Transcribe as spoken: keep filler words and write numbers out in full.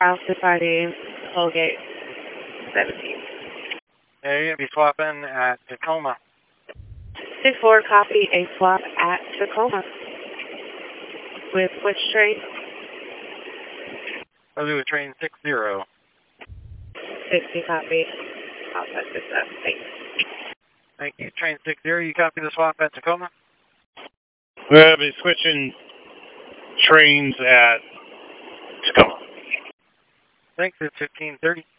South departing Colgate seventeen. Hey, you'll be swapping at Tacoma. six four, copy a swap at Tacoma. With which train? I'll do a train six zero. sixty, copy. I'll set this up. Thanks. Thank you. Train six zero, you copy the swap at Tacoma? We'll be switching trains at Tacoma. Thanks, it's fifteen thirty.